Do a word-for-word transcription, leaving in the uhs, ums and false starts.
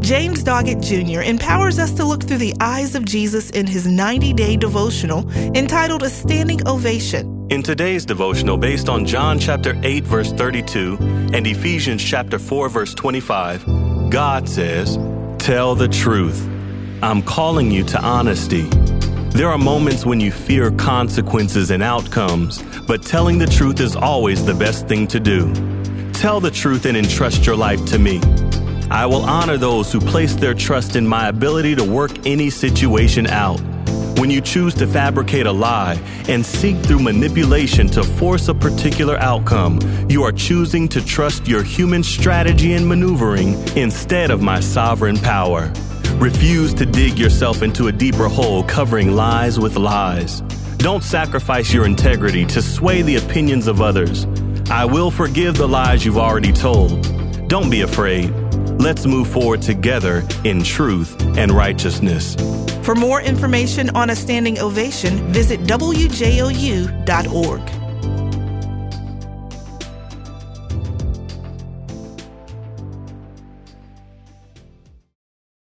James Doggett Junior empowers us to look through the eyes of Jesus in his ninety-day devotional entitled A Standing Ovation. In today's devotional, based on John chapter eight, verse thirty-two, and Ephesians chapter four, verse twenty-five, God says, "Tell the truth. I'm calling you to honesty." There are moments when you fear consequences and outcomes, but telling the truth is always the best thing to do. Tell the truth and entrust your life to me. I will honor those who place their trust in my ability to work any situation out. When you choose to fabricate a lie and seek through manipulation to force a particular outcome, you are choosing to trust your human strategy and maneuvering instead of my sovereign power. Refuse to dig yourself into a deeper hole covering lies with lies. Don't sacrifice your integrity to sway the opinions of others. I will forgive the lies you've already told. Don't be afraid. Let's move forward together in truth and righteousness. For more information on A Standing Ovation, visit W J O U dot org.